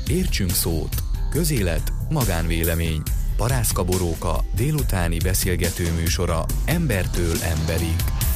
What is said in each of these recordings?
Értsünk szót. Közélet, magánvélemény. Parászka Boróka délutáni beszélgető műsora embertől emberig.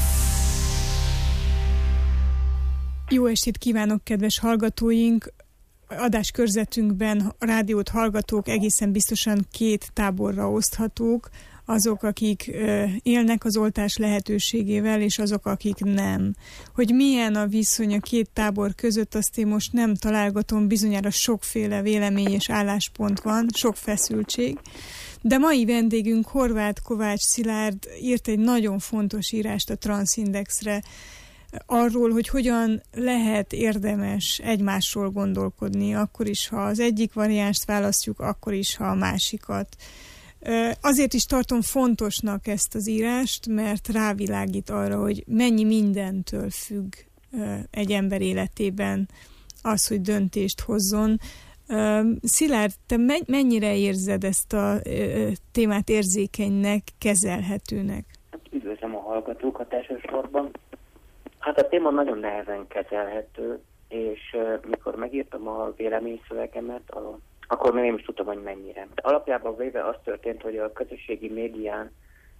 Jó estét kívánok, kedves hallgatóink! Adáskörzetünkben a rádiót hallgatók egészen biztosan két táborra oszthatók, azok, akik élnek az oltás lehetőségével, és azok, akik nem. Hogy milyen a viszony a két tábor között, azt én most nem találgatom, bizonyára sokféle vélemény és álláspont van, sok feszültség. De mai vendégünk, Horváth Kovács Szilárd írt egy nagyon fontos írást a Transzindexre, arról, hogy hogyan lehet érdemes egymásról gondolkodni, akkor is, ha az egyik variánst választjuk, akkor is, ha a másikat. Azért is tartom fontosnak ezt az írást, mert rávilágít arra, hogy mennyi mindentől függ egy ember életében az, hogy döntést hozzon. Szilárd, te mennyire érzed ezt a témát érzékenynek, kezelhetőnek? Üdvözlöm a hallgatókat elsősorban. Hát a téma nagyon nehezen kezelhető, és mikor megírtam a véleményszövegemet, akkor még nem is tudtam, hogy mennyire. De alapjában véve az történt, hogy a közösségi médián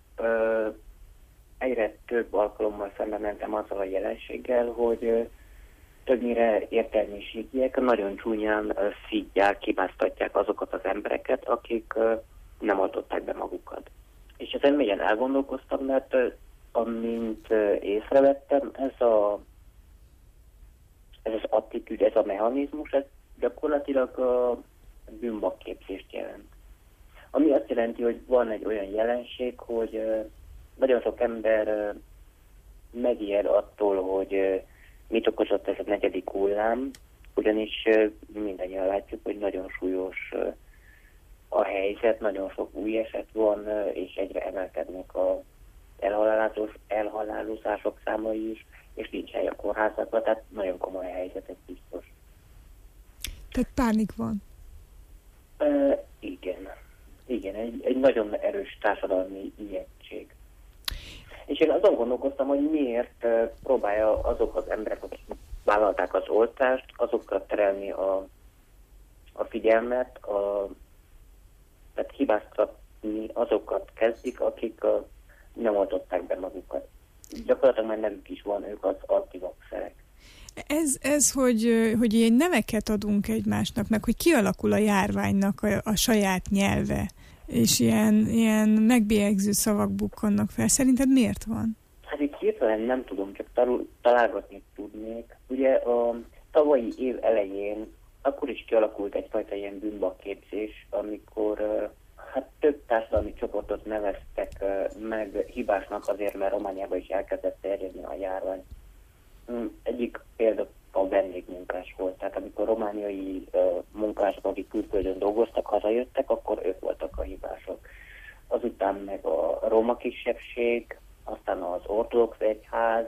egyre több alkalommal szembe mentem azzal a jelenséggel, hogy többnyire értelmiségiek nagyon csúnyán szidják, kibáztatják azokat az embereket, akik nem oltották be magukat. És ezen mélyen elgondolkoztam, mert amint észrevettem, ez az attitűd, ez a mechanizmus, ez gyakorlatilag a bűnbakképzést jelent. Ami azt jelenti, hogy van egy olyan jelenség, hogy nagyon sok ember megijed attól, hogy mit okozott ez a negyedik hullám, ugyanis mindannyian látjuk, hogy nagyon súlyos a helyzet, nagyon sok új eset van, és egyre emelkednek a elhalálozások számai is, és nincs hely a kórházakban, tehát nagyon komoly helyzet, ez biztos. Tehát pánik van. Igen, egy nagyon erős társadalmi ijegység. És én azon gondolkoztam, hogy miért próbálja azok az emberek, akik vállalták az oltást, azokra terelni a figyelmet, tehát hibáztatni azokat kezdik, akik nem oltották be magukat. Gyakorlatilag már nevük is van, ők az antivaxerek. Ez hogy ilyen neveket adunk egymásnak, meg hogy kialakul a járványnak a saját nyelve, és ilyen megbélyegző szavak bukkannak fel. Szerinted miért van? Hát itt hirtelen nem tudom, csak találgatni tudnék. Ugye a tavalyi év elején akkor is kialakult egyfajta ilyen bűnbakképzés, amikor több társadalmi csoportot neveztek meg hibásnak azért, mert Romániában is elkezdett terjedni a járvány. Egyik példa a vendégmunkás volt. Tehát amikor romániai munkások, akik külföldön dolgoztak, hazajöttek, akkor ők voltak a hibások. Azután meg a roma kisebbség, aztán az ortodox egyház,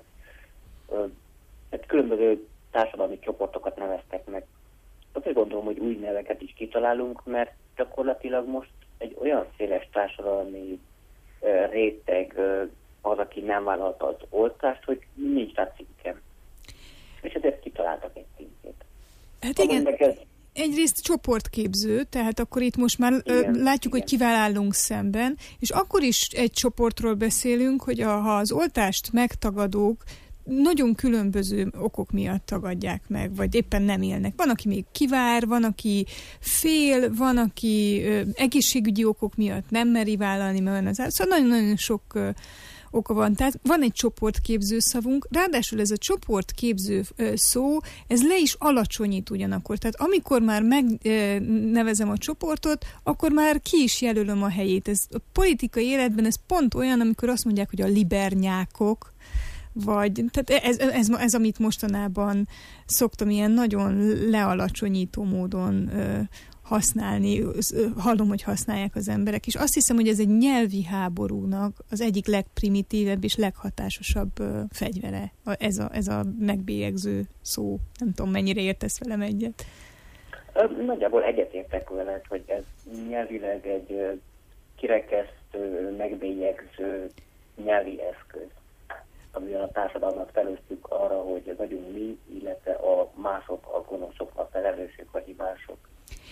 különböző társadalmi csoportokat neveztek meg. Azért gondolom, hogy új neveket is kitalálunk, mert gyakorlatilag most egy olyan széles társadalmi réteg az, aki nem vállalta az oltást, hogy nincs rá címke. És ezért kitaláltak egy címkét. Hát igen, egyrészt csoportképző, tehát akkor itt most már látjuk, hogy kivel állunk szemben, és akkor is egy csoportról beszélünk, hogy ha az oltást megtagadók nagyon különböző okok miatt tagadják meg, vagy éppen nem élnek. Van, aki még kivár, van, aki fél, van, aki egészségügyi okok miatt nem meri vállalni, mert olyan az szóval nagyon-nagyon sok oka van. Tehát van egy csoportképző szavunk, ráadásul ez a csoportképző szó, ez le is alacsonyít ugyanakkor. Tehát amikor már megnevezem a csoportot, akkor már ki is jelölöm a helyét. Ez a politikai életben ez pont olyan, amikor azt mondják, hogy a libernyákok, vagy, tehát ez, amit mostanában szoktam ilyen nagyon lealacsonyító módon használni, hallom, hogy használják az emberek, és azt hiszem, hogy ez egy nyelvi háborúnak az egyik legprimitívebb és leghatásosabb fegyvere, ez a megbélyegző szó. Nem tudom, mennyire értesz velem egyet. Nagyjából egyetértek veled, hogy ez nyelvileg egy kirekesztő, megbélyegző nyelvi eszköz, amivel a társadalmat felőztük arra, hogy vagyunk mi, illetve a mások, a gonoszok, a felelősök, a hibások.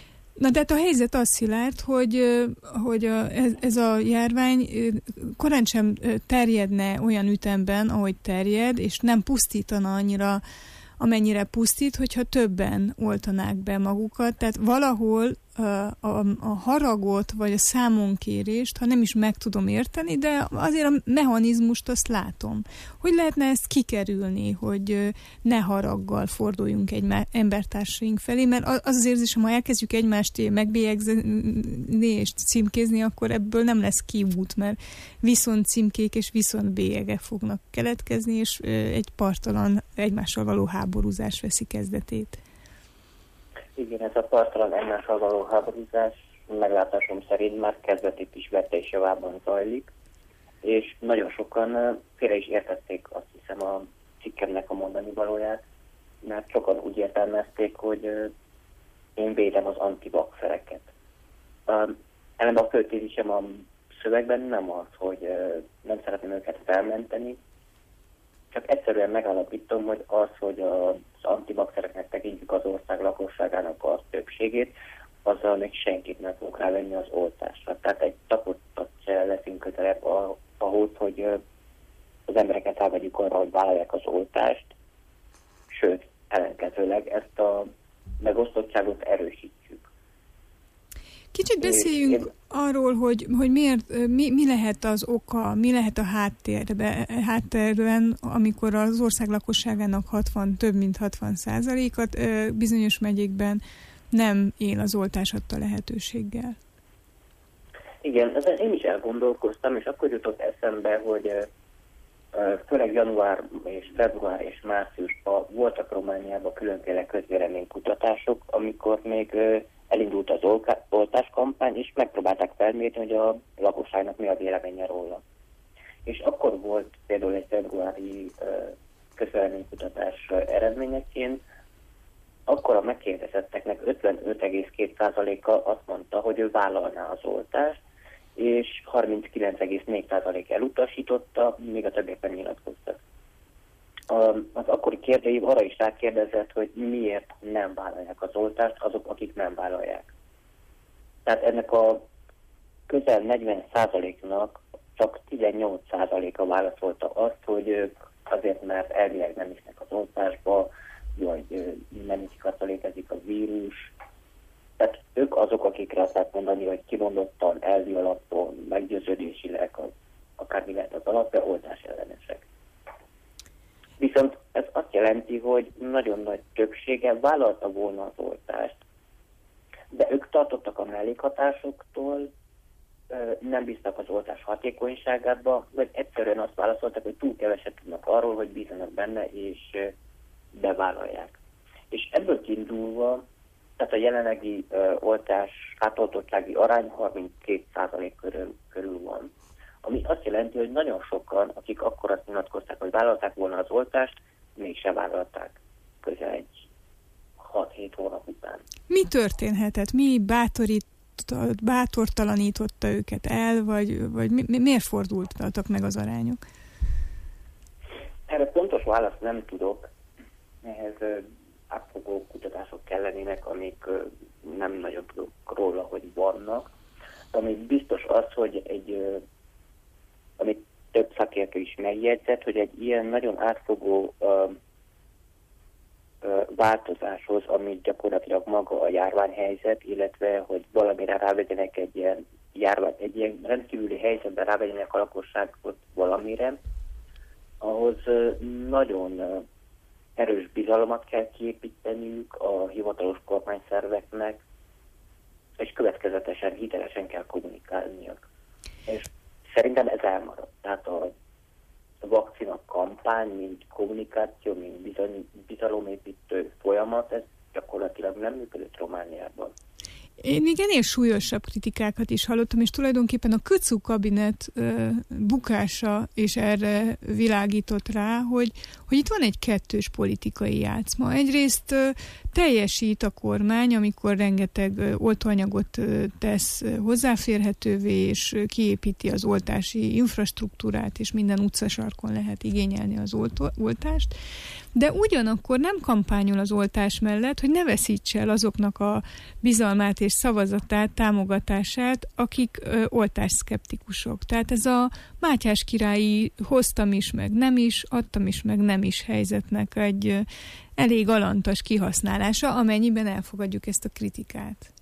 Na de hát a helyzet az, Szilárd, hogy ez a járvány korán sem terjedne olyan ütemben, ahogy terjed, és nem pusztítana annyira, amennyire pusztít, hogyha többen oltanák be magukat. Tehát valahol a haragot, vagy a számonkérést, ha nem is meg tudom érteni, de azért a mechanizmust azt látom. Hogy lehetne ezt kikerülni, hogy ne haraggal forduljunk egy embertársaink felé, mert az érzésem, ha elkezdjük egymást megbélyegzni és címkézni, akkor ebből nem lesz kiút, mert viszont címkék és viszont bélyegek fognak keletkezni, és egy parttalan egymással való háborúzás veszi kezdetét. Igen, ez a parttalan egymással való háborúzás meglátásom szerint már kezdetét is vette és javában zajlik, és nagyon sokan félre is értették, azt hiszem, a cikkemnek a mondani valóját, mert sokan úgy értelmezték, hogy én védem az antivakszereket. Ellenben a főtézisem a szövegben nem az, hogy nem szeretném őket felmenteni, csak egyszerűen megállapítom, hogy az, hogy az antivakszereknek tekintjük az ország lakosságának a többségét, azzal még senkit nem fogunk rávenni az oltásra. Tehát egy tapottat se leszünk közelebb ahhoz, hogy az embereket rávegyük arra, hogy vállalják az oltást, sőt, ellenkezőleg ezt a megosztottságot erősítjük. Kicsit beszéljünk arról, hogy miért, mi lehet az oka, mi lehet a háttérben, amikor az ország lakosságának több mint 60%-at bizonyos megyékben nem él az oltás adta lehetőséggel. Igen, ezen én is elgondolkoztam, és akkor jutott eszembe, hogy főleg január és február és márciusban voltak Romániában különféle közvéleménykutatások, amikor még elindult az oltáskampány, és megpróbálták felmérni, hogy a lakosságnak mi a véleménye róla. És akkor volt például egy februári közvéleménykutatás eredményeként, akkor a megkérdezetteknek 55,2%-a azt mondta, hogy ő vállalná az oltást, és 39,4% elutasította, még a többiekben nyilatkoztak. Az akkori kérdőív arra is rákérdezett, hogy miért nem vállalják az oltást azok, akik nem vállalják. Tehát ennek a közel 40%-nak csak 18%-a válaszolta azt, hogy ők azért, mert elvileg nem hisznek az oltásba, vagy nem hiszik azt, hogy létezik a vírus. Tehát ők azok, akikre azt lehet mondani, hogy kimondottan, elvi alapon, meggyőződésileg, akármi lehet az alapja, oltás ellenesek. Viszont ez azt jelenti, hogy nagyon nagy többsége vállalta volna az oltást, de ők tartottak a mellékhatásoktól, nem bíztak az oltás hatékonyságába, vagy egyszerűen azt válaszoltak, hogy túl keveset tudnak arról, hogy bízzanak benne, és bevállalják. És ebből kiindulva, tehát a jelenlegi oltás átoltottsági arány 32% körül van. Ami azt jelenti, hogy nagyon sokan, akik akkor azt nyilatkozták, hogy vállalták volna az oltást, mégse vállalták közel egy 6-7 hónap után. Mi történhetett? Mi bátortalanította őket el, vagy miért fordultak meg az arányok? Erre pontos választ nem tudok. Ehhez átfogó kutatások kellenének, amik nem nagyon tudok róla, hogy vannak. Ami biztos az, hogy amit több szakértő is megjegyzett, hogy egy ilyen nagyon átfogó változáshoz, amit gyakorlatilag maga a járványhelyzet, illetve hogy valamire rávegyenek egy ilyen rendkívüli helyzetben rávegyenek a lakosságot valamire, ahhoz nagyon erős bizalmat kell kiépíteniük a hivatalos kormányszerveknek, és következetesen, hitelesen kell kommunikálniuk. És szerintem ez elmaradt. Tehát a vakcina kampány, mint kommunikáció, mint bizalomépítő folyamat, ez gyakorlatilag nem működött Romániában. Én igen, súlyosabb kritikákat is hallottam, és tulajdonképpen a Köcú kabinet bukása is erre világított rá, hogy itt van egy kettős politikai játszma. Egyrészt teljesít a kormány, amikor rengeteg oltóanyagot tesz hozzáférhetővé, és kiépíti az oltási infrastruktúrát, és minden utcasarkon lehet igényelni az oltást, de ugyanakkor nem kampányol az oltás mellett, hogy ne veszítse el azoknak a bizalmát és és szavazatát, támogatását, akik oltásszkeptikusok. Tehát ez a Mátyás királyi hoztam is, meg nem is, adtam is, meg nem is helyzetnek egy elég alantas kihasználása, amennyiben elfogadjuk ezt a kritikát.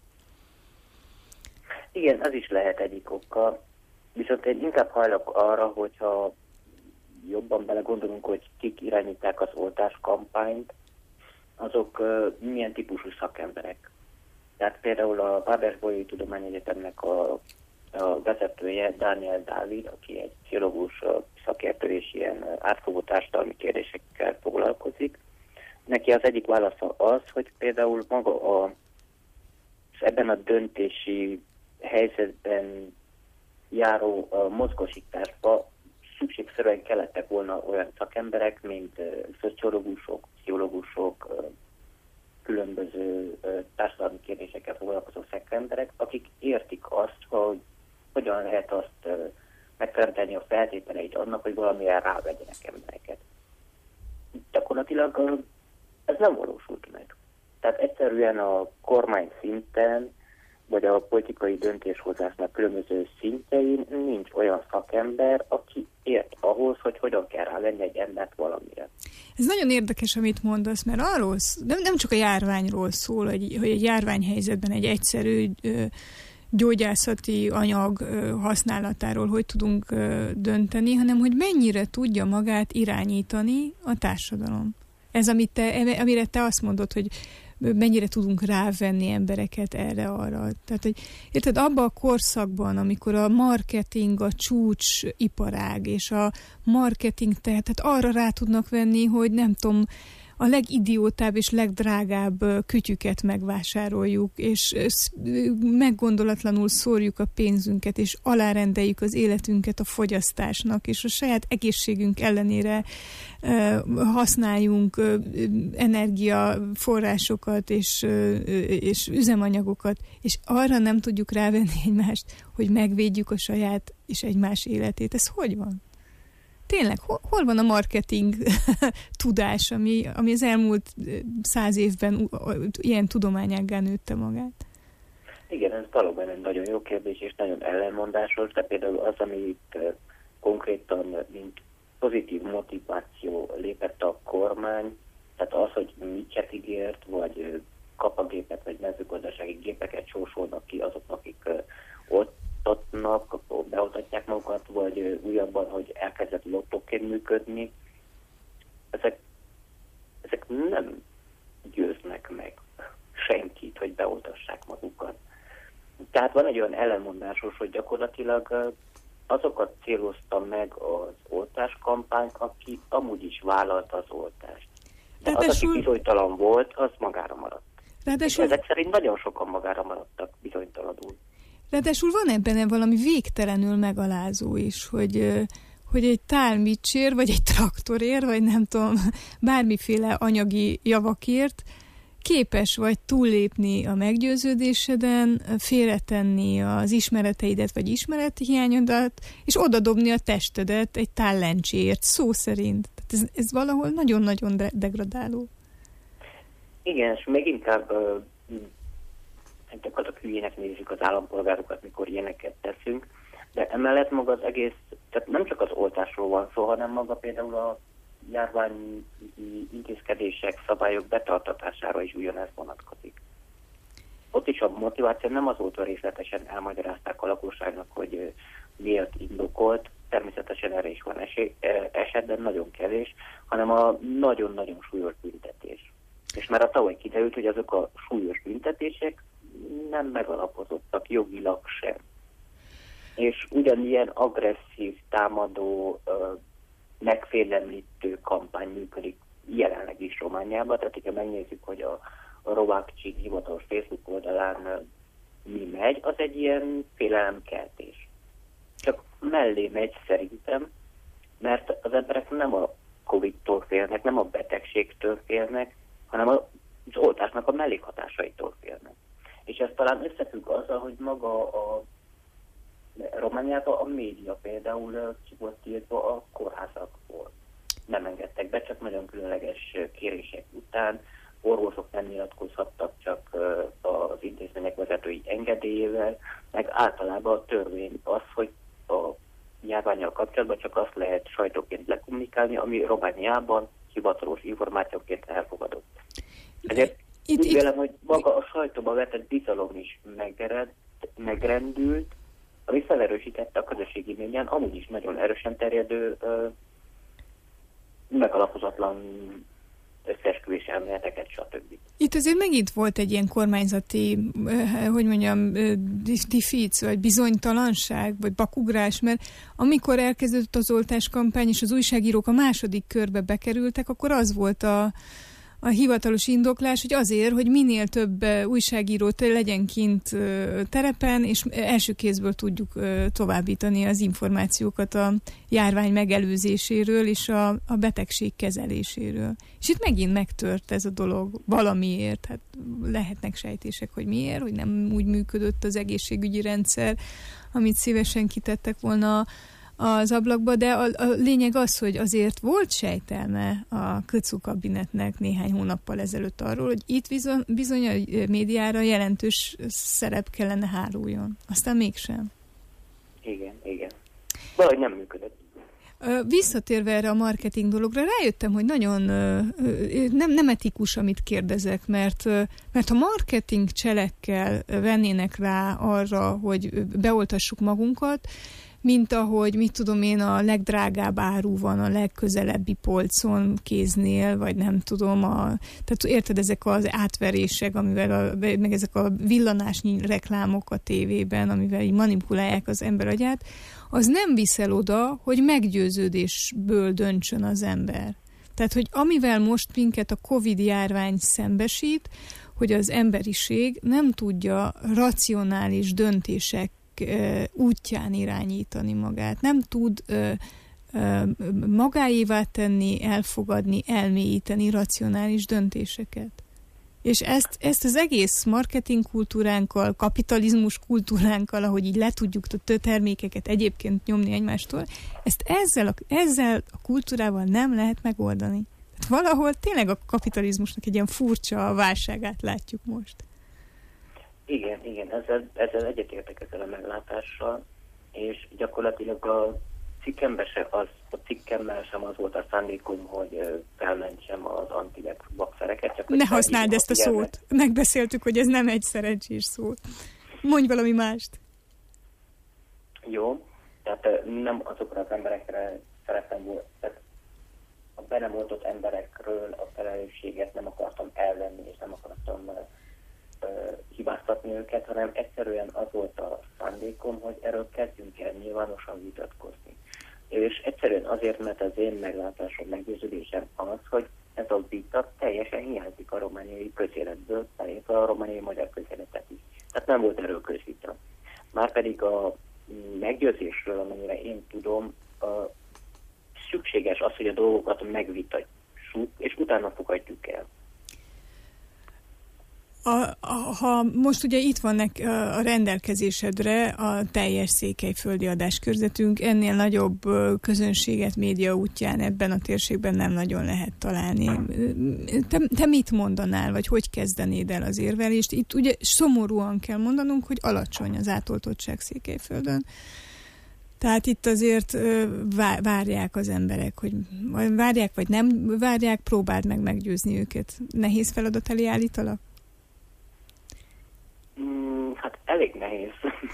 Igen, az is lehet egyik oka. Viszont én inkább hajlok arra, hogyha jobban belegondolunk, hogy kik irányítják az oltáskampányt, azok milyen típusú szakemberek. Tehát például a Pábersbolyai Tudományegyetemnek a vezetője, Daniel Dávid, aki egy pszichológus szakértő és ilyen átfogó társadalmi kérdésekkel foglalkozik. Neki az egyik válasza az, hogy például maga ebben a döntési helyzetben járó mozgósításba szükségszerűen kellettek volna olyan szakemberek, mint szociológusok, pszichológusok, különböző társadalmi kérdésekkel foglalkozó szakemberek, akik értik azt, hogy hogyan lehet azt megteremteni a feltételeit annak, hogy valamilyen rávegyenek embereket. Gyakorlatilag ez nem valósult meg. Tehát egyszerűen a kormány szinten, vagy a politikai döntéshozásnak különböző szintjein nincs olyan szakember, aki ért ahhoz, hogy hogyan kell rávenni egy embert valamire. Ez nagyon érdekes, amit mondasz, mert arról nem csak a járványról szól, hogy egy járványhelyzetben egy egyszerű gyógyászati anyag használatáról hogy tudunk dönteni, hanem hogy mennyire tudja magát irányítani a társadalom. Ez, amire te azt mondod, hogy mennyire tudunk rávenni embereket erre-arra. Tehát, hogy érted, abban a korszakban, amikor a marketing a csúcs iparág, és a marketing tehát arra rá tudnak venni, hogy nem tudom, a legidiótább és legdrágább kütyüket megvásároljuk, és meggondolatlanul szórjuk a pénzünket, és alárendeljük az életünket a fogyasztásnak, és a saját egészségünk ellenére használjunk energiaforrásokat és üzemanyagokat, és arra nem tudjuk rávenni egymást, hogy megvédjük a saját és egymás életét. Ez hogy van? Tényleg, hol van a marketing tudás, ami az elmúlt 100 évben ilyen tudományággá nőtte magát? Igen, ez valóban egy nagyon jó kérdés, és nagyon ellenmondásos, de például az, amit konkrétan, mint pozitív motiváció lépett a kormány, tehát az, hogy miket ígért, vagy kapagépet, vagy mezőgazdasági gépeket sorsolnak ki azoknak, akik ott beoltatják magukat, vagy újabban, hogy elkezdett lottóként működni, ezek nem győznek meg senkit, hogy beoltassák magukat. Tehát van egy olyan ellenmondásos, hogy gyakorlatilag azokat célozta meg az oltáskampány, aki amúgy is vállalta az oltást. De az, aki bizonytalan volt, az magára maradt. És ezek szerint nagyon sokan magára maradtak bizonytalanul. Ráadásul van ebben valami végtelenül megalázó is, hogy egy tálmicsér, vagy egy traktorért, vagy nem tudom, bármiféle anyagi javakért képes vagy túllépni a meggyőződéseden, félretenni az ismereteidet, vagy ismerethiányodat, és odadobni a testedet egy tállencséért, szó szerint. Tehát ez valahol nagyon-nagyon degradáló. Igen, és még inkább gyakorlatilag hülyének nézzük az állampolgárokat, mikor ilyeneket teszünk, de emellett maga az egész, tehát nem csak az oltásról van szó, hanem maga például a járvány intézkedések, szabályok betartatására is ugyanez vonatkozik. Ott is a motiváció nem azóta részletesen elmagyarázták a lakosságnak, hogy miért indokolt, természetesen erre is van esetben nagyon kevés, hanem a nagyon-nagyon súlyos büntetés. És már a tavaly kiderült, hogy azok a súlyos büntetések nem megalapozottak jogilag sem. És ugyanilyen agresszív, támadó, megfélemlítő kampány működik jelenleg is Romániában. Tehát, hogyha megnézzük, hogy a Rovákcsi hivatalos Facebook oldalán mi megy, az egy ilyen félelemkeltés. Csak mellé megy szerintem, mert az emberek nem a Covid-tól félnek, nem a betegségtől félnek, hanem az oltásnak a mellékhatásaitól félnek. És ez talán összefügg azzal, hogy maga a Romániában a média például ki volt tiltva a kórházakból. Nem engedtek be, csak nagyon különleges kérések után. Orvosok nem nyilatkozhattak, csak az intézmények vezetői mivel meg általában a törvény az, hogy a járvánnyal kapcsolatban csak azt lehet sajtóként lekommunikálni, ami Romániában hivatalos információként elfogadott. Ezért úgy vélem, hogy maga a sajtóba vetett bizalom is megrendült, ami felerősítette a közösségi médián amúgy is nagyon erősen terjedő megalapozatlan összeesküvés elméleteket, stb. Itt azért megint volt egy ilyen kormányzati, deficit, vagy bizonytalanság, vagy bakugrás, mert amikor elkezdődött az oltáskampány, és az újságírók a második körbe bekerültek, akkor az volt a hivatalos indoklás, hogy azért, hogy minél több újságírót legyen kint terepen, és első kézből tudjuk továbbítani az információkat a járvány megelőzéséről és a betegség kezeléséről. És itt megint megtört ez a dolog valamiért. Hát lehetnek sejtések, hogy miért, hogy nem úgy működött az egészségügyi rendszer, amit szívesen kitettek volna az ablakba, de a lényeg az, hogy azért volt sejtelme a Köcú kabinetnek néhány hónappal ezelőtt arról, hogy itt bizony a médiára jelentős szerep kellene háruljon. Aztán mégsem. Igen. Valahogy nem működött. Visszatérve erre a marketing dologra, rájöttem, hogy nagyon nem etikus, amit kérdezek, mert ha marketing cselekkel vennének rá arra, hogy beoltassuk magunkat, mint ahogy, mit tudom én, a legdrágább áru van a legközelebbi polcon, kéznél, vagy nem tudom, tehát érted, ezek az átverések, amivel meg ezek a villanásnyi reklámok a tévében, amivel így manipulálják az ember agyát, az nem viszel oda, hogy meggyőződésből döntsön az ember. Tehát, hogy amivel most minket a Covid-járvány szembesít, hogy az emberiség nem tudja racionális döntések útján irányítani magát. Nem tud magáévá tenni, elfogadni, elmélyíteni racionális döntéseket. És ezt az egész marketing kultúránkkal, kapitalizmus kultúránkkal, ahogy így le tudjuk a termékeket egyébként nyomni egymástól, ezt ezzel a kultúrával nem lehet megoldani. Tehát valahol tényleg a kapitalizmusnak egy ilyen furcsa válságát látjuk most. Igen, ezzel egyetértek ezzel a meglátással, és gyakorlatilag a cikkemmel sem az volt a szándékom, hogy felmentsem az anti-vaxxereket. Csak ne használd ezt a szót. Megbeszéltük, hogy ez nem egy szerencsés szó. Mondj valami mást. Jó, tehát nem azokra az emberekre szeretem volna, tehát a be nem oltott emberekről a felelősséget nem akartam elvenni, és nem akartam hibáztatni őket, hanem egyszerűen az volt a szándékom, hogy erről kezdjünk el nyilvánosan vitatkozni. És egyszerűen azért, mert az én meglátásom, meggyőződésem az, hogy ez a vita teljesen hiányzik a romániai közéletből, tehát a romániai magyar közéletet is. Tehát nem volt erről közvita. Márpedig a meggyőzésről, amennyire én tudom, szükséges az, hogy a dolgokat megvitassuk, és utána fogadjuk el. Ha most ugye itt van a rendelkezésedre a teljes székelyföldi adáskörzetünk, ennél nagyobb közönséget média útján ebben a térségben nem nagyon lehet találni. Te mit mondanál, vagy hogy kezdenéd el az érvelést? Itt ugye szomorúan kell mondanunk, hogy alacsony az átoltottság Székelyföldön. Tehát itt azért várják az emberek, hogy várják, vagy nem várják, próbáld meg meggyőzni őket. Nehéz feladat elé állítalak? Hát elég nehéz.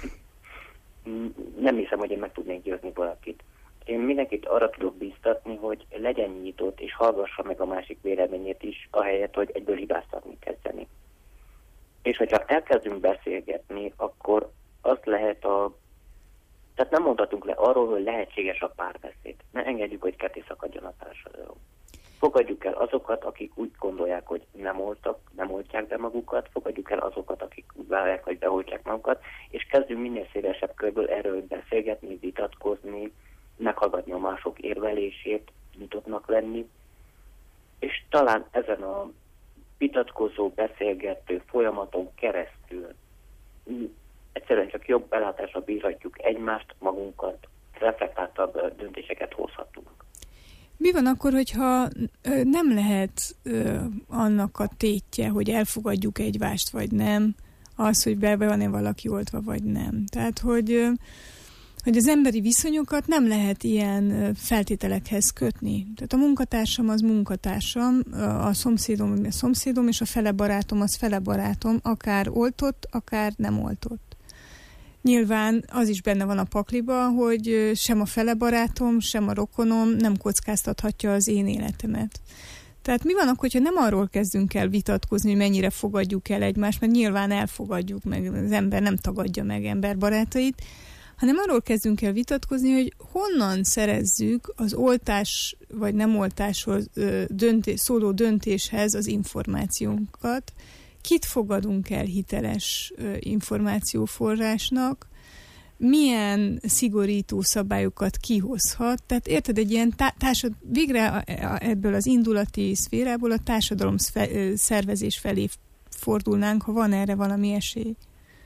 Nem hiszem, hogy én meg tudnék győzni valakit. Én mindenkit arra tudok bíztatni, hogy legyen nyitott, és hallgassa meg a másik véleményét is, ahelyett, hogy egyből hibáztatni kezdeni. És hogyha elkezdünk beszélgetni, akkor azt lehet tehát nem mondhatunk le arról, hogy lehetséges a párbeszéd. Ne engedjük, hogy ketté szakadjon a társadalom. Fogadjuk el azokat, akik úgy gondolják, hogy nem oltják be magukat, fogadjuk el azokat, akik úgy vállalják, hogy beoltják magukat, és kezdjünk minél szélesebb körből erről beszélgetni, vitatkozni, meghallgatni a mások érvelését, nyitottnak lenni, és talán ezen a vitatkozó, beszélgető folyamaton keresztül egyszerűen csak jobb belátásra bírhatjuk egymást, magunkat, reflektáltabb döntéseket hozhatunk. Mi van akkor, hogyha nem lehet annak a tétje, hogy elfogadjuk egymást vagy nem, az, hogy be van-e valaki oltva, vagy nem. Tehát, hogy az emberi viszonyokat nem lehet ilyen feltételekhez kötni. Tehát a munkatársam az munkatársam, a szomszédom, és a fele barátom az fele barátom, akár oltott, akár nem oltott. Nyilván az is benne van a pakliba, hogy sem a fele barátom, sem a rokonom nem kockáztathatja az én életemet. Tehát mi van akkor, hogyha nem arról kezdünk el vitatkozni, hogy mennyire fogadjuk el egymást, mert nyilván elfogadjuk meg, az ember nem tagadja meg emberbarátait, hanem arról kezdünk el vitatkozni, hogy honnan szerezzük az oltás vagy nem oltásról szóló döntéshez az információnkat, kit fogadunk el hiteles információforrásnak, milyen szigorító szabályokat kihozhat. Tehát érted, egy ilyen végre ebből az indulati szférából a társadalom szervezés felé fordulnánk, ha van erre valami esély.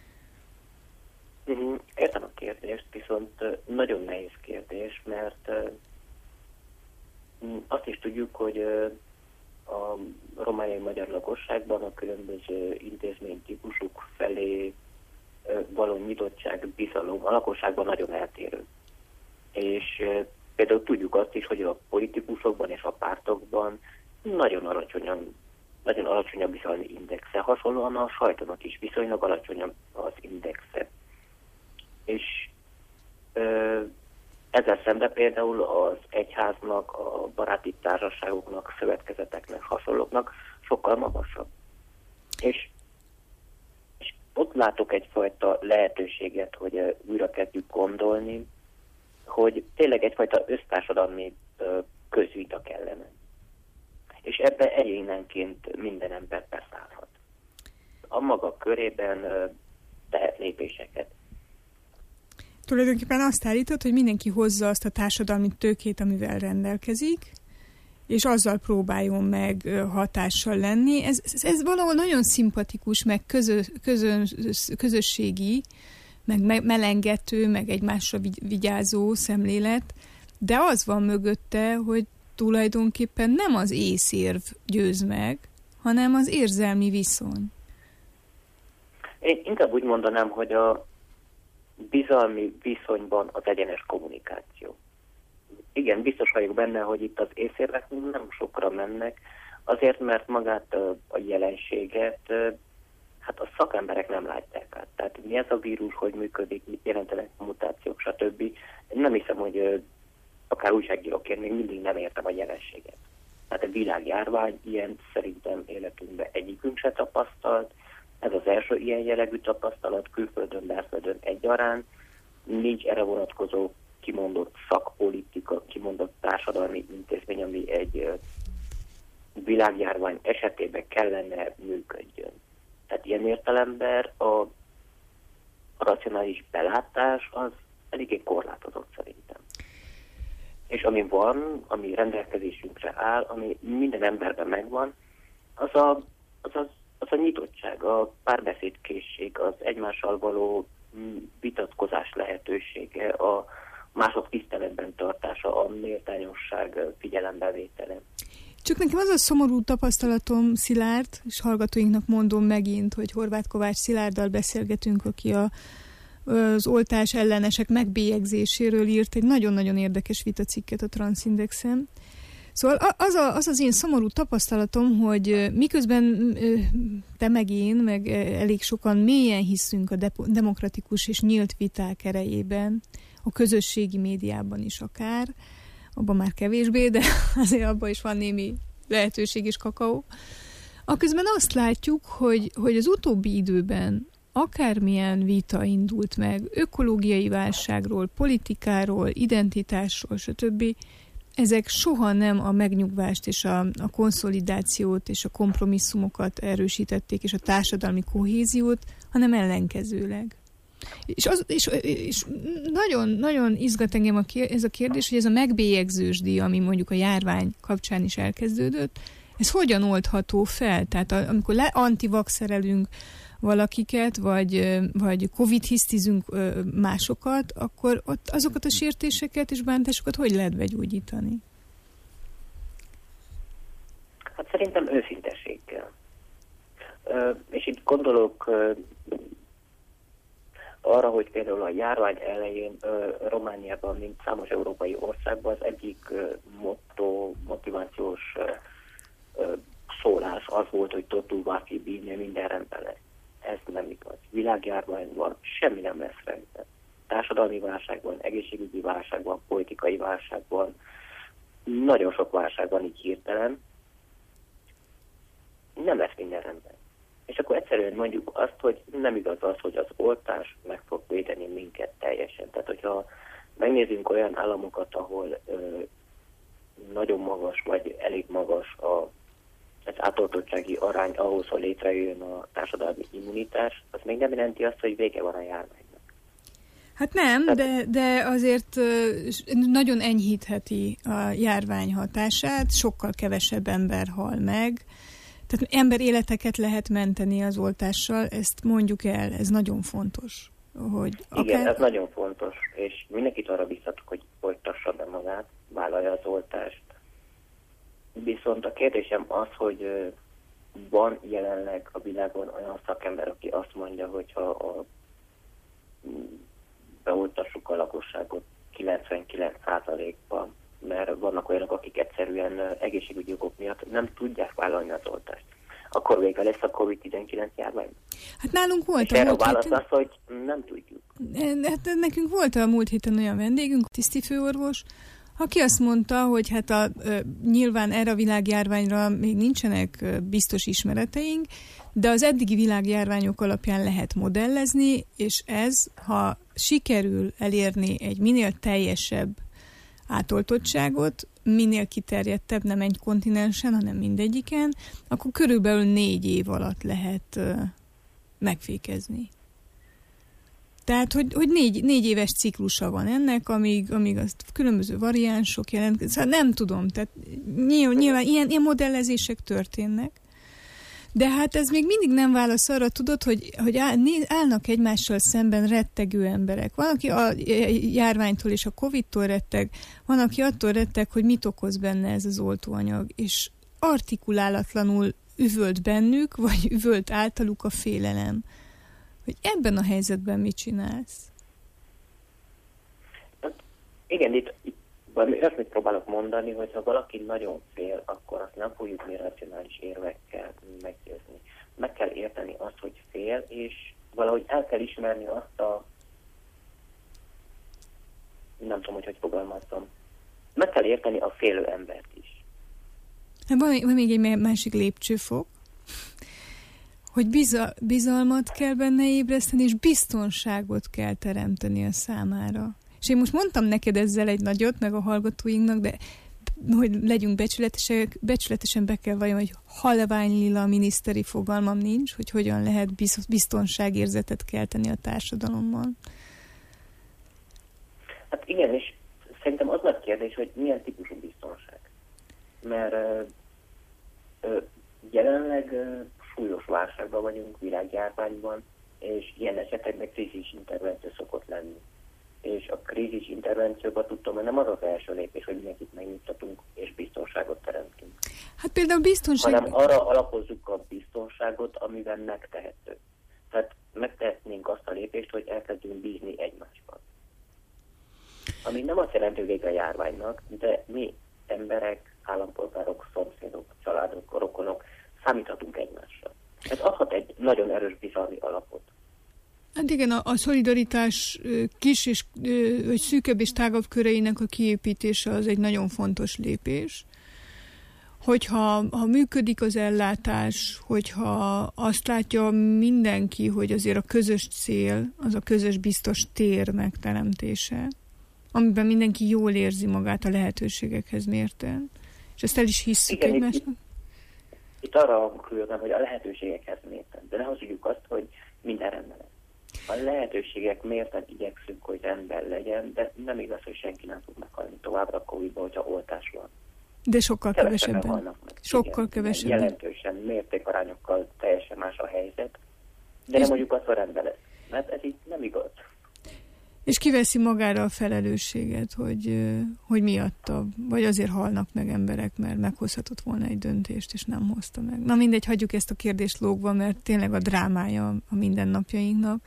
Értem a kérdést, viszont nagyon nehéz kérdés, mert azt is tudjuk, hogy a romániai magyar lakosságban a különböző intézménytípusok felé való nyitottság, bizalom a lakosságban nagyon eltérő. És például tudjuk azt is, hogy a politikusokban és a pártokban nagyon alacsony a bizalmi indexe. Hasonlóan a sajtónak is viszonylag alacsony az indexe. És ezzel szemben például az egyháznak, a baráti társaságoknak, szövetkezeteknek, hasonlóknak sokkal magasabb. És ott látok egyfajta lehetőséget, hogy újra kezdjük gondolni, hogy tényleg egyfajta össztársadalmi közvita kellene. És ebbe egyénenként minden ember beszállhat. A maga körében tehet lépéseket. Tulajdonképpen azt állítod, hogy mindenki hozza azt a társadalmi tőkét, amivel rendelkezik, és azzal próbáljon meg hatással lenni. Ez valahol nagyon szimpatikus, meg közösségi, meg melengető, meg egymásra vigyázó szemlélet, de az van mögötte, hogy tulajdonképpen nem az észérv győz meg, hanem az érzelmi viszony. Én inkább úgy mondanám, hogy a bizalmi viszonyban az egyenes kommunikáció. Igen, biztos vagyok benne, hogy itt az észérvek nem sokra mennek, azért, mert magát a jelenséget hát a szakemberek nem látják át. Tehát mi ez a vírus, hogy működik, mit jelentenek a mutációk, stb. Nem hiszem, hogy akár újságíróként még mindig nem értem a jelenséget. Tehát a világjárvány ilyen szerintem életünkben egyikünk se tapasztalt. Ez az első ilyen jellegű tapasztalat külföldön, belföldön egyaránt. Nincs erre vonatkozó kimondott szakpolitika, kimondott társadalmi intézmény, ami egy világjárvány esetében kellene működjön. Tehát ilyen értelemben a racionális belátás az eléggé korlátozott szerintem. És ami van, ami rendelkezésünkre áll, ami minden emberben megvan, az a nyitottság, a párbeszédkészség, az egymással való vitatkozás lehetősége, a mások tiszteletben tartása, a méltányosság figyelembevétele. Csak nekem az a szomorú tapasztalatom, Szilárd, és hallgatóinknak mondom megint, hogy Horváth Kovács Szilárddal beszélgetünk, aki az oltás ellenesek megbélyegzéséről írt egy nagyon-nagyon érdekes vitacikket a Transzindexen. Szóval az én szomorú tapasztalatom, hogy miközben te meg én, meg elég sokan mélyen hiszünk a demokratikus és nyílt viták erejében, a közösségi médiában is akár, abban már kevésbé, de azért abban is van némi lehetőség és kakaó. Aközben azt látjuk, hogy az utóbbi időben akármilyen vita indult meg ökológiai válságról, politikáról, identitásról, stb., ezek soha nem a megnyugvást és a konszolidációt és a kompromisszumokat erősítették, és a társadalmi kohéziót, hanem ellenkezőleg. És nagyon, nagyon izgat engem ez a kérdés, hogy ez a megbélyegzősdi, ami mondjuk a járvány kapcsán is elkezdődött, ez hogyan oldható fel? Tehát amikor antivaxerelünk valakiket, vagy covid-hisztizünk másokat, akkor ott azokat a sértéseket és bántásokat hogy lehet begyógyítani? Hát szerintem őszintességgel. És itt gondolok arra, hogy például a járvány elején Romániában, mint számos európai országban az egyik motivációs szólás az volt, hogy totul valaki bírni, minden rendben lesz. Ez nem igaz. Világjárvány van, semmi nem lesz rendben. Társadalmi válságban, egészségügyi válságban, politikai válságban, nagyon sok válságban így hirtelen nem lesz minden rendben. És akkor egyszerűen mondjuk azt, hogy nem igaz az, hogy az oltás meg fog védeni minket teljesen. Tehát, hogyha megnézzünk olyan államokat, ahol nagyon magas, vagy elég magas az átoltottsági arány ahhoz, hogy létrejöjjön a társadalmi immunitás, az még nem jelenti azt, hogy vége van a járványnak. Hát nem, de azért nagyon enyhítheti a járvány hatását, sokkal kevesebb ember hal meg. Tehát ember életeket lehet menteni az oltással, ezt mondjuk el, ez nagyon fontos. Hogy igen, ez nagyon fontos, és mindenkit arra biztatok, hogy oltassa be magát, vállalja az oltást. Viszont a kérdésem az, hogy van jelenleg a világon olyan szakember, aki azt mondja, hogyha beoltassuk a lakosságot 99%-ban, mert vannak olyanok, akik egyszerűen egészségügyi okok miatt nem tudják vállalni az oltást. Akkor vége lesz a COVID-19 járvány. Hát nálunk volt a múlt héten... az, hogy nem tudjuk. Hát nekünk volt a múlt héten olyan vendégünk, tisztifőorvos, aki azt mondta, hogy hát nyilván erre a világjárványra még nincsenek biztos ismereteink, de az eddigi világjárványok alapján lehet modellezni, és ez, ha sikerül elérni egy minél teljesebb átoltottságot, minél kiterjedtebb, nem egy kontinensen, hanem mindegyiken, akkor körülbelül 4 év alatt lehet megfékezni. Tehát, hogy 4 éves ciklusa van ennek, amíg azt különböző variánsok jelentkeznek. Szóval nem tudom, tehát nyilván ilyen modellezések történnek, de hát ez még mindig nem válasz arra, tudod, hogy állnak egymással szemben rettegő emberek. Van, aki a járványtól és a Covid-tól retteg, van, aki attól retteg, hogy mit okoz benne ez az oltóanyag, és artikulálatlanul üvölt bennük, vagy üvölt általuk a félelem. Hogy ebben a helyzetben mit csinálsz? Igen, itt valami olyasmit próbálok mondani, hogy ha valaki nagyon fél, akkor azt nem fogjuk mi racionális érvekkel meggyőzni. Meg kell érteni azt, hogy fél, és valahogy el kell ismerni azt nem tudom, hogy fogalmazzam. Meg kell érteni a félő embert is. Van még egy másik lépcsőfok, hogy bizalmat kell benne ébreszteni, és biztonságot kell teremteni a számára. És én most mondtam neked ezzel egy nagyot, meg a hallgatóinknak, de hogy legyünk becsületesek, becsületesen be kell valljam, hogy halványlila miniszteri fogalmam nincs, hogy hogyan lehet biztonságérzetet kelteni a társadalommal. Hát igen, és szerintem az nagy kérdés, hogy milyen típusú biztonság. Mert jelenleg súlyos válságban vagyunk, világjárványban, és ilyen esetekben krízis intervenció szokott lenni. És a krízis intervencióban tudtam, hogy nem az az első lépés, hogy mindenkit megnyugtatunk és biztonságot teremtünk. Hát például biztonság... Hanem arra alapozzuk a biztonságot, amivel megtehető. Tehát megtehetnénk azt a lépést, hogy elkezdünk bízni egymásban. Ami nem azt jelenti, hogy vége a járványnak, de mi emberek, állampolgárok, szomszédok, családok, rokonok számíthatunk egymásra. Ez adhat egy nagyon erős bizalmi alapot. Hát igen, a szolidaritás kis és vagy szűkebb és tágabb köreinek a kiépítése az egy nagyon fontos lépés. Hogyha működik az ellátás, hogyha azt látja mindenki, hogy azért a közös cél, az a közös biztos tér megteremtése, amiben mindenki jól érzi magát a lehetőségekhez mérten. És ezt el is hisszük egymásnak. Itt arra hangsúlyoznám, hogy a lehetőségekhez mérten. De ne hazudjuk azt, hogy minden rendben lesz. A lehetőségek mérten igyekszünk, hogy rendben legyen, de nem igaz, hogy senki nem fog meghalni továbbra a Covid-ban, hogyha oltás van. De sokkal kevesebben. Sokkal kevesebben. Jelentősen, mértékarányokkal teljesen más a helyzet, de nem mondjuk azt, hogy rendben lesz. Mert ez így nem igaz. És kiveszi magára a felelősséget, hogy miatta, vagy azért halnak meg emberek, mert meghozhatott volna egy döntést, és nem hozta meg. Na mindegy, hagyjuk ezt a kérdést lógva, mert tényleg a drámája a mindennapjainknak.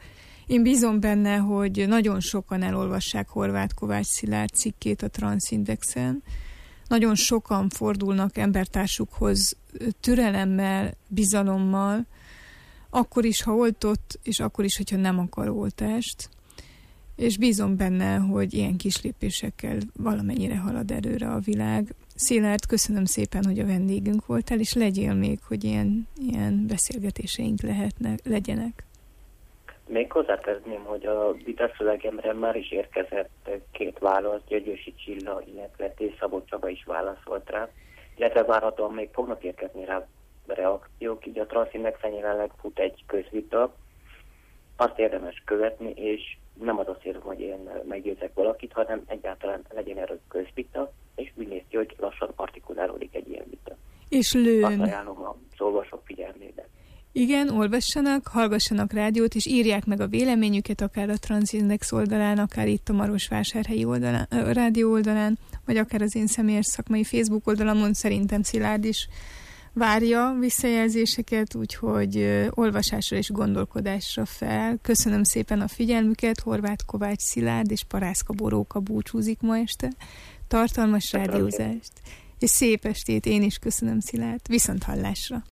Én bízom benne, hogy nagyon sokan elolvassák Horváth Kovács Szilárd cikkét a Transzindexen. Nagyon sokan fordulnak embertársukhoz türelemmel, bizalommal, akkor is, ha oltott, és akkor is, hogyha nem akar oltást. És bízom benne, hogy ilyen kis lépésekkel valamennyire halad előre a világ. Szilárd, köszönöm szépen, hogy a vendégünk voltál, és legyél még, hogy ilyen beszélgetéseink legyenek. Még hozzátenném, hogy a vitaszövegemre már is érkezett 2 válasz, Györgyösi Csilla, illetve T. Szabó Csaba is válaszolt rá, illetve várhatóan még fognak érkezni rá reakciók, így a Transzindexen jelenleg fut egy közvita, azt érdemes követni, és nem az a célom, hogy én meggyőzek valakit, hanem egyáltalán legyen erről közvita, és úgy néz ki, hogy lassan artikulálódik egy ilyen vita. És lőn. Azt ajánlom az olvasók figyelmébe. Igen, olvassanak, hallgassanak rádiót, és írják meg a véleményüket, akár a Transzíndex oldalán, akár itt a Marosvásárhelyi rádió oldalán, vagy akár az én személyes szakmai Facebook oldalamon. Szerintem Szilárd is várja visszajelzéseket, úgyhogy olvasásra és gondolkodásra fel. Köszönöm szépen a figyelmüket, Horváth Kovács Szilárd és Parászka Boróka búcsúzik ma este. Tartalmas rádiózást, és szép estét, én is köszönöm, Szilárd. Viszonthallásra!